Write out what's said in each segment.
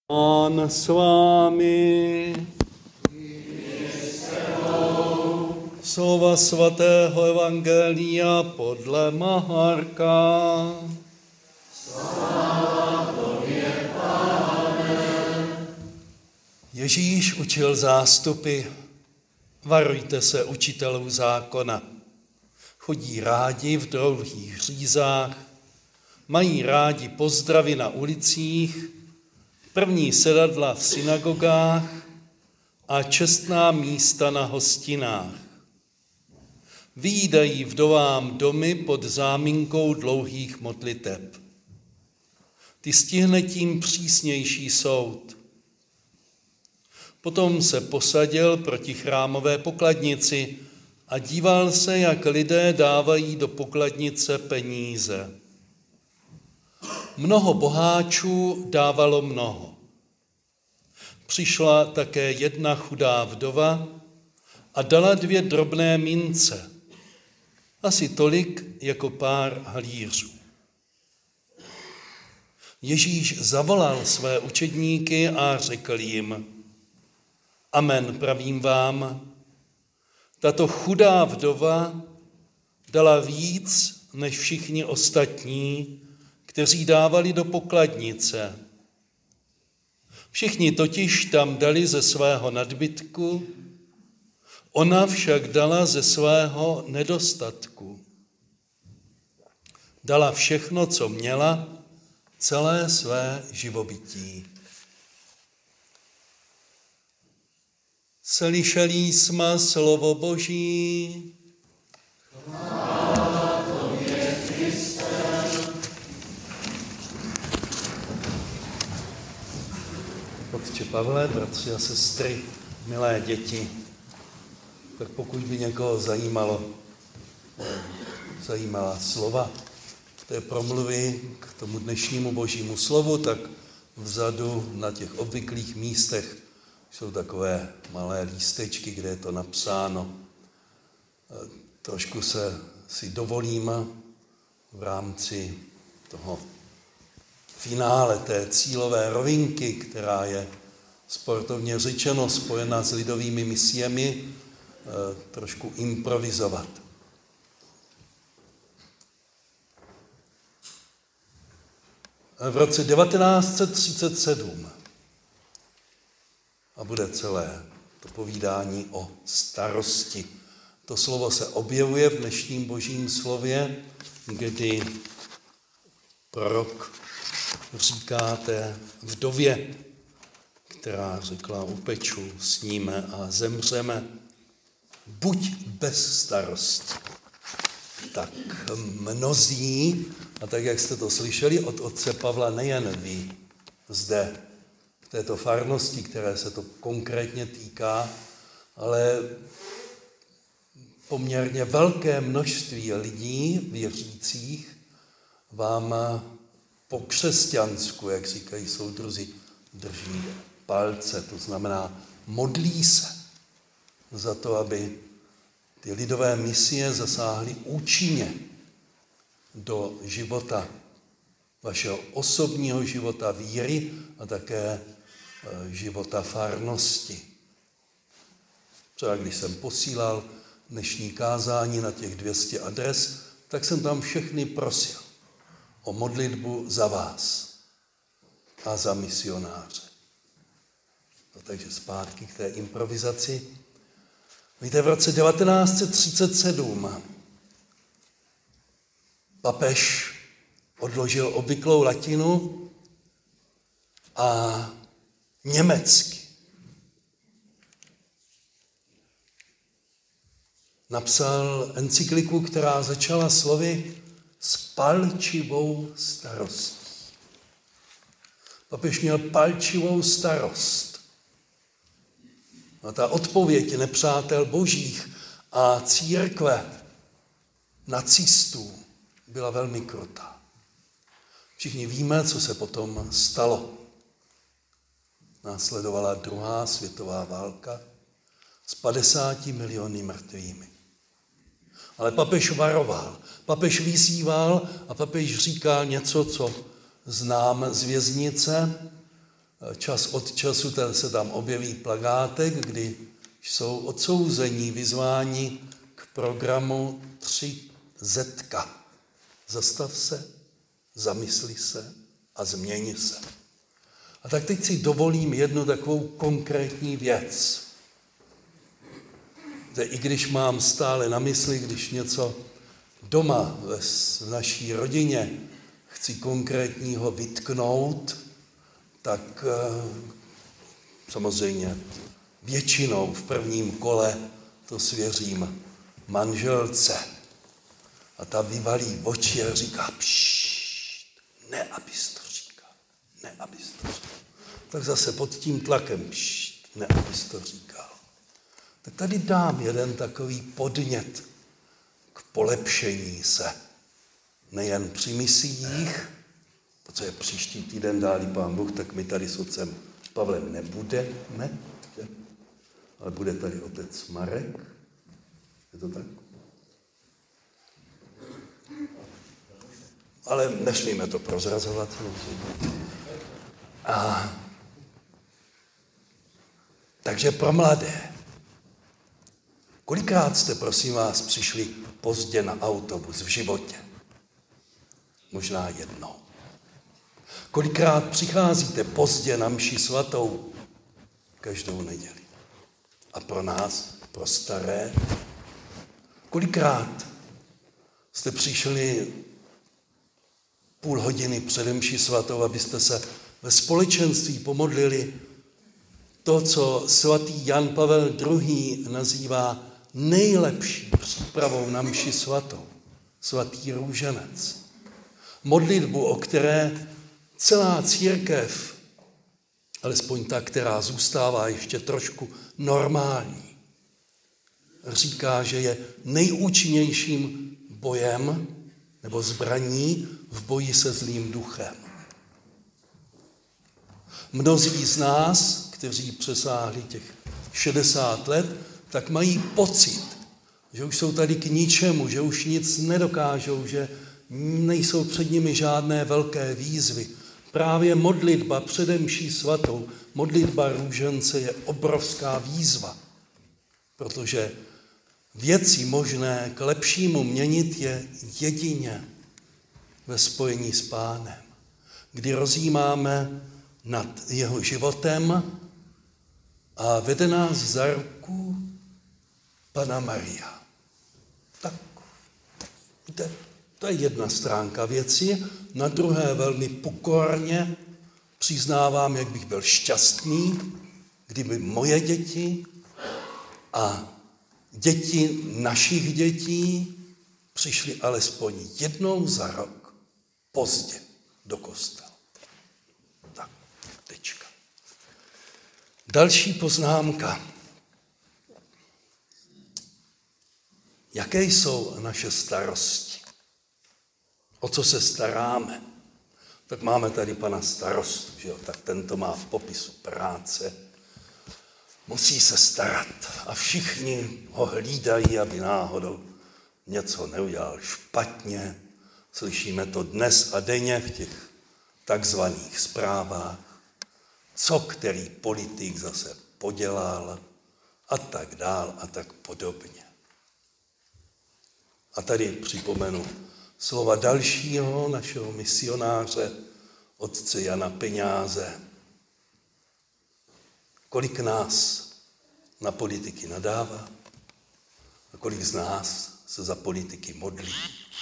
Pán s vámi. Slova svatého evangelia podle Marka. Sláva tobě, Pane. Ježíš učil zástupy: varujte se učitelů zákona. Chodí rádi v dlouhých řízách, mají rádi pozdravy na ulicích, první sedadla v synagogách a čestná místa na hostinách. Vyjídají vdovám domy pod záminkou dlouhých modliteb. Ty stihne tím přísnější soud. Potom se posadil proti chrámové pokladnici a díval se, jak lidé dávají do pokladnice peníze. Mnoho boháčů dávalo mnoho. Přišla také jedna chudá vdova a dala 2 drobné mince, asi tolik jako pár halířů. Ježíš zavolal své učedníky a řekl jim: Amen, pravím vám, tato chudá vdova dala víc než všichni ostatní, kteří dávali do pokladnice. Všichni totiž tam dali ze svého nadbytku, ona však dala ze svého nedostatku. Dala všechno, co měla, celé své živobytí. Slyšeli jsme slovo Boží. Chvála tobě, Kriste. Otče Pavle, bratři a sestry, milé děti, tak pokud by někoho zajímala slova té promluvy k tomu dnešnímu Božímu slovu, tak vzadu na těch obvyklých místech jsou takové malé lístečky, kde je to napsáno. Trošku si dovolím v rámci toho finále té cílové rovinky, která je sportovně řečeno spojena s lidovými misiemi, trošku improvizovat. V roce 1937 a bude celé to povídání o starosti. To slovo se objevuje v dnešním Božím slově, kdy prorok říká té vdově, která řekla: upeču, sníme a zemřeme, buď bez starosti. Tak mnozí, a tak jak jste to slyšeli od otce Pavla, nejen vy zde v této farnosti, které se to konkrétně týká, ale poměrně velké množství lidí věřících vám po křesťansku, jak říkají soudruzi, drží palce, to znamená modlí se za to, aby ty lidové misie zasáhly účinně do života, vašeho osobního života víry a také života farnosti. Třeba když jsem posílal dnešní kázání na těch 200 adres, tak jsem tam všechny prosil o modlitbu za vás a za misionáře. No, takže zpátky k té improvizaci. Víte, v roce 1937 papež odložil obvyklou latinu a německy napsal encykliku, která začala slovy s palčivou starostí. Papež měl palčivou starost. A ta odpověď nepřátel božích a církve nacistů byla velmi krutá. Všichni víme, co se potom stalo. Následovala 2. světová válka s 50 miliony mrtvými. Ale papež varoval, papež vyzýval a papež říkal něco, co znám z věznice, Čas od času se tam objeví plakátek, kdy jsou odsouzení, vyzváni k programu 3Z. Zastav se, zamysli se a změň se. A tak teď si dovolím jednu takovou konkrétní věc. I když mám stále na mysli, když něco doma v naší rodině chci konkrétního vytknout, tak samozřejmě většinou v prvním kole to svěřím manželce. A ta vyvalí oči a říká, pššt, ne, abys to říkal, ne, abys to říkal. Tak zase pod tím tlakem, pššt, ne, abys to říkal. Tak tady dám jeden takový podnět k polepšení se. Nejen při misiích, protože příští týden dá-li Pán Bůh, tak my tady s otcem Pavlem nebudeme, ale bude tady otec Marek. Je to tak? Ale nesmíme to prozrazovat. Takže pro mladé. Kolikrát jste, prosím vás, přišli pozdě na autobus v životě? Možná jednou. Kolikrát přicházíte pozdě na mši svatou? Každou neděli. A pro nás, pro staré? Kolikrát jste přišli půl hodiny před mši svatou, abyste se ve společenství pomodlili to, co svatý Jan Pavel II. Nazývá nejlepší přípravou na mši svatou. Svatý růženec. Modlitbu, o které celá církev, alespoň ta, která zůstává ještě trošku normální, říká, že je nejúčinnějším bojem nebo zbraní v boji se zlým duchem. Mnozí z nás, kteří přesáhli těch 60 let, tak mají pocit, že už jsou tady k ničemu, že už nic nedokážou, že nejsou před nimi žádné velké výzvy. Právě modlitba přede mší svatou, modlitba růžence je obrovská výzva, protože věci možné k lepšímu měnit je jedině ve spojení s Pánem, kdy rozjímáme nad jeho životem a vede nás za ruku Panna Maria. Tak, víte, to je jedna stránka věci. Na druhé velmi pokorně přiznávám, jak bych byl šťastný, kdyby moje děti a děti našich dětí přišli alespoň jednou za rok pozdě do kostela. Tak, tečka. Další poznámka. Jaké jsou naše starosti? O co se staráme? Tak máme tady pana starostu, že jo? Tak ten to má v popisu práce. Musí se starat a všichni ho hlídají, aby náhodou něco neudělal špatně. Slyšíme to dnes a denně v těch takzvaných zprávách. Co který politik zase podělal a tak dál a tak podobně. A tady připomenu slova dalšího našeho misionáře, otce Jana Peňáze. Kolik nás na politiky nadává a kolik z nás se za politiky modlí.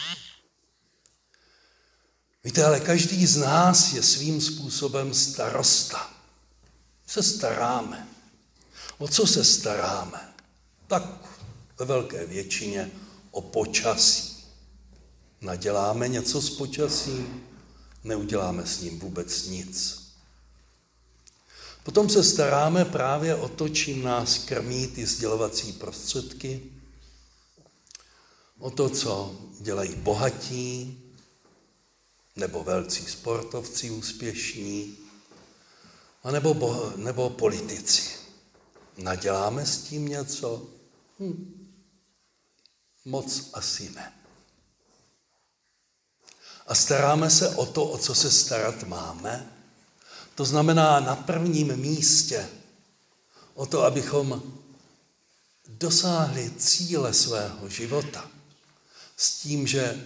Víte, ale každý z nás je svým způsobem starosta. Se staráme. O co se staráme? Tak ve velké většině o počasí. Naděláme něco s počasím, neuděláme s ním vůbec nic. Potom se staráme právě o to, čím nás krmí ty sdělovací prostředky, o to, co dělají bohatí, nebo velcí sportovci úspěšní, nebo politici. Naděláme s tím něco? Moc asi ne. A staráme se o to, o co se starat máme. To znamená na prvním místě o to, abychom dosáhli cíle svého života. S tím, že,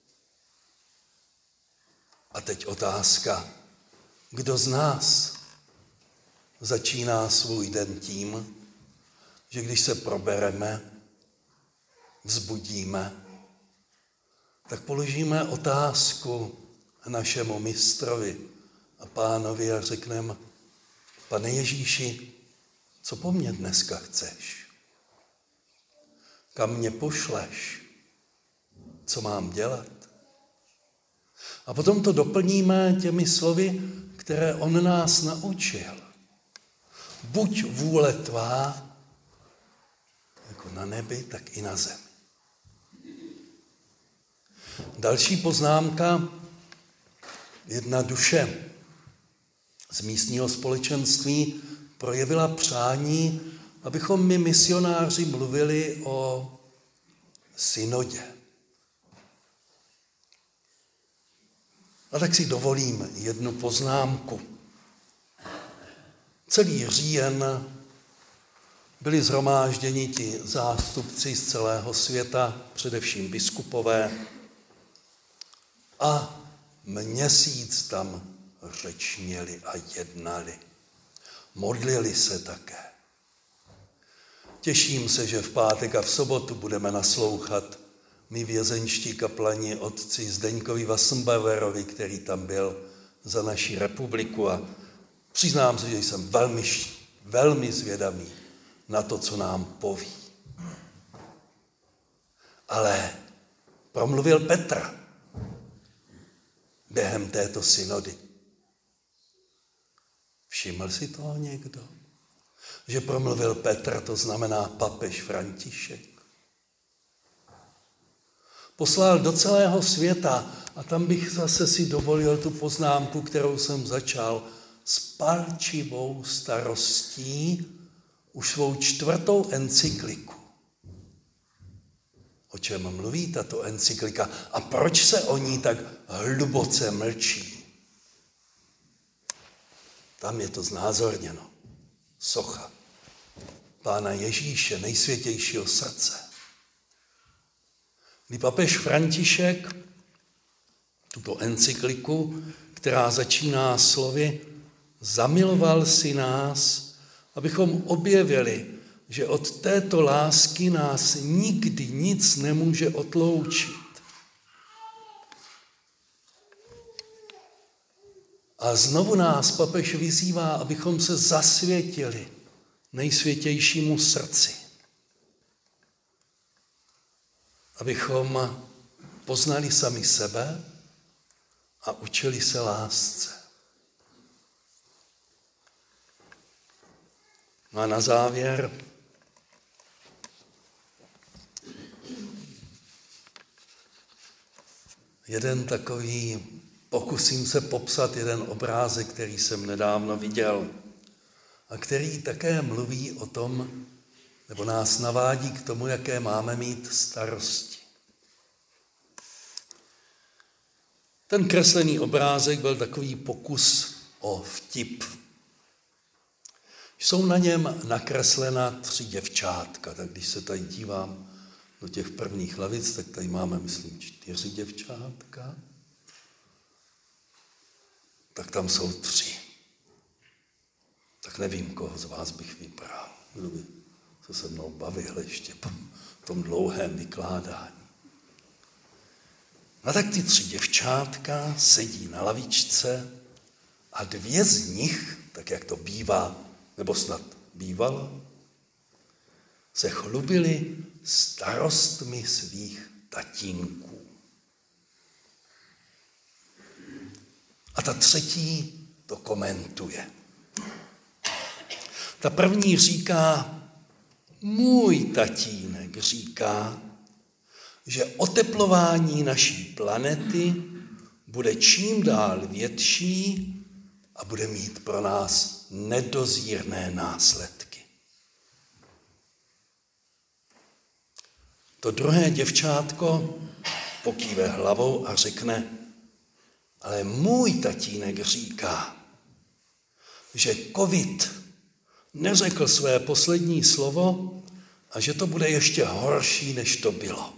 a teď otázka, kdo z nás začíná svůj den tím, že když se probereme, vzbudíme, tak položíme otázku našemu mistrovi a pánovi a řekneme: Pane Ježíši, co po mně dneska chceš? Kam mě pošleš? Co mám dělat? A potom to doplníme těmi slovy, které on nás naučil. Buď vůle tvá, jako na nebi, tak i na zemi. Další poznámka. Jedna duše z místního společenství projevila přání, abychom my misionáři mluvili o synodě. A tak si dovolím jednu poznámku. Celý říjen byli shromážděni ti zástupci z celého světa, především biskupové, a měsíc tam řečnili a jednali. Modlili se také. Těším se, že v pátek a v sobotu budeme naslouchat my vězeňští kaplani otci Zdeňkovi Wassenbauerovi, který tam byl za naši republiku, a přiznám se, že jsem velmi zvědavý na to, co nám poví. Ale promluvil Petr během této synody. Všiml si toho někdo? Že promluvil Petr, to znamená papež František. Poslal do celého světa, a tam bych zase si dovolil tu poznámku, kterou jsem začal, s palčivou starostí už svou 4. encykliku. O čem mluví tato encyklika a proč se o ní tak hluboce mlčí? Tam je to znázorněno. Socha Pána Ježíše, nejsvětějšího srdce. Kdy papež František tuto encykliku, která začíná slovy: zamiloval si nás, abychom objevili, že od této lásky nás nikdy nic nemůže odloučit. A znovu nás papež vyzývá, abychom se zasvětili nejsvětějšímu srdci. Abychom poznali sami sebe a učili se lásce. No a na závěr jeden takový, pokusím se popsat jeden obrázek, který jsem nedávno viděl a který také mluví o tom, nebo nás navádí k tomu, jaké máme mít starosti. Ten kreslený obrázek byl takový pokus o vtip. Jsou na něm nakreslena 3 děvčátka, tak když se tady dívám do těch prvních lavic, tak tady máme, myslím, 4 děvčátka. Tak tam jsou 3. Tak nevím, koho z vás bych vybral. Kdo by se mnou bavil ještě po tom dlouhém vykládání. No tak ty 3 děvčátka sedí na lavičce a 2 z nich, tak jak to bývá, nebo snad bývalo, se chlubili starostmi svých tatínků. A ta 3. to komentuje. Ta první říká: můj tatínek říká, že oteplování naší planety bude čím dál větší a bude mít pro nás nedozírné následky. To druhé děvčátko pokýve hlavou a řekne: ale můj tatínek říká, že covid neřekl své poslední slovo a že to bude ještě horší, než to bylo.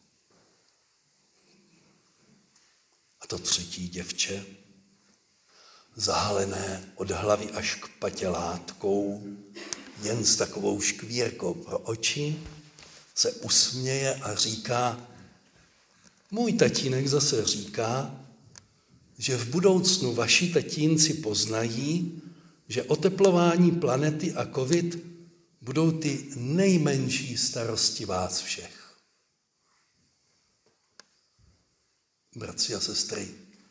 A to třetí děvče, zahalené od hlavy až k patě látkou, jen s takovou škvírkou pro oči, se usměje a říká, můj tatínek zase říká, že v budoucnu vaši tatínci poznají, že oteplování planety a covid budou ty nejmenší starosti vás všech. Bratři a sestry,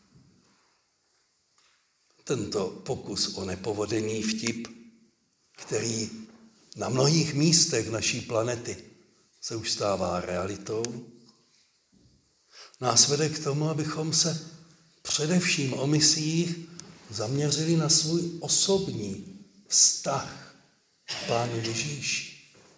tento pokus o nepovodený vtip, který na mnohých místech naší planety se už stává realitou, nás vede k tomu, abychom se především o misiích zaměřili na svůj osobní vztah k Pánu Ježíši.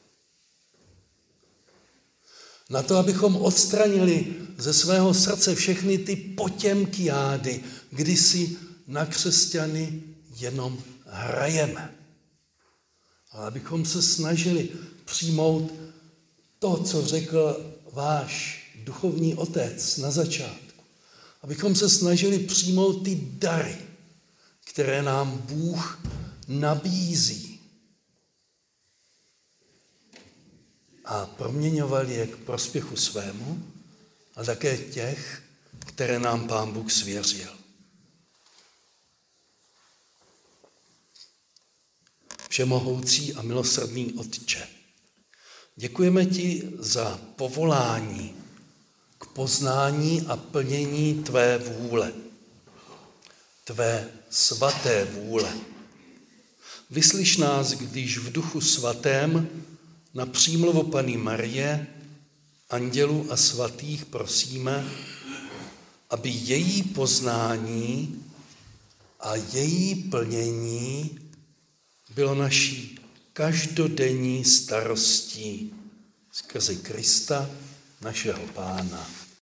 Na to, abychom odstranili ze svého srdce všechny ty potěmkiády, kdy si na křesťany jenom hrajeme. Ale abychom se snažili přijmout to, co řekl váš duchovní otec na začátku. Abychom se snažili přijmout ty dary, které nám Bůh nabízí. A proměňovali je k prospěchu svému, a také těch, které nám Pán Bůh svěřil. Všemohoucí a milosrdný Otče, děkujeme ti za povolání k poznání a plnění tvé vůle, tvé svaté vůle. Vyslyš nás, když v Duchu Svatém na přímluvu Panny Marie, andělů a svatých prosíme, aby její poznání a její plnění bylo naší každodenní starostí skrze Krista, našeho Pána.